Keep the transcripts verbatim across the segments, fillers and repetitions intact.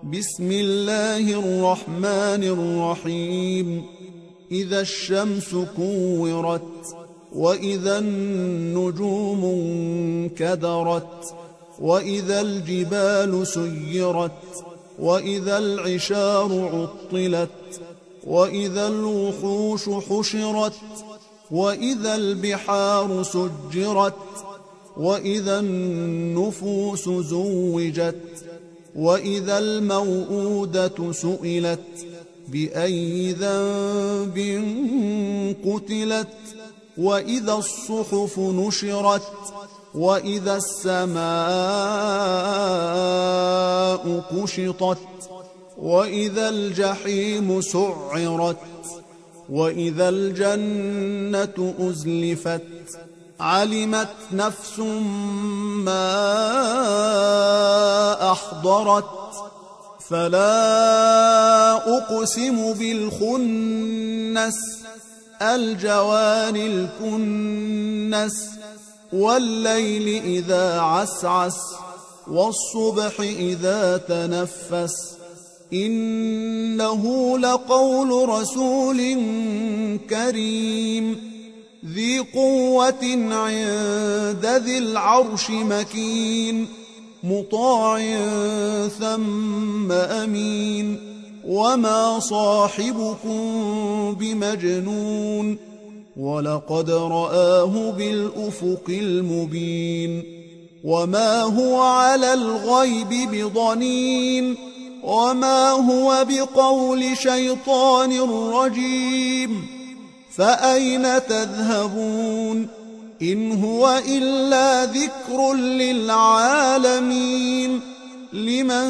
بسم الله الرحمن الرحيم إذا الشمس كورت وإذا النجوم انكدرت وإذا الجبال سيرت وإذا العشار عطلت وإذا الوحوش حشرت وإذا البحار سجرت وإذا النفوس زوجت وإذا الموءودة سئلت بأي ذنب قتلت وإذا الصحف نشرت وإذا السماء كشطت وإذا الجحيم سعرت وإذا الجنة أزلفت علمت نفس ما أحضرت فلا أقسم بالخنس الجوار الكنس والليل إذا عسعس والصبح إذا تنفس إنه لقول رسول كريم ذي قوة عند ذي العرش مكين مطاع ثم أمين وما صاحبكم بمجنون ولقد رآه بالأفق المبين وما هو على الغيب بضنين وما هو بقول شيطان رجيم فأين تذهبون إن هو إلا ذكر للعالمين لمن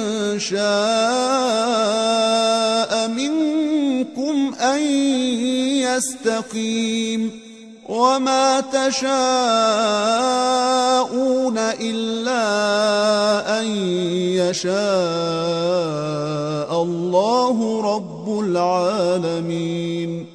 شاء منكم أن يستقيم وما تشاءون إلا أن يشاء الله رب العالمين.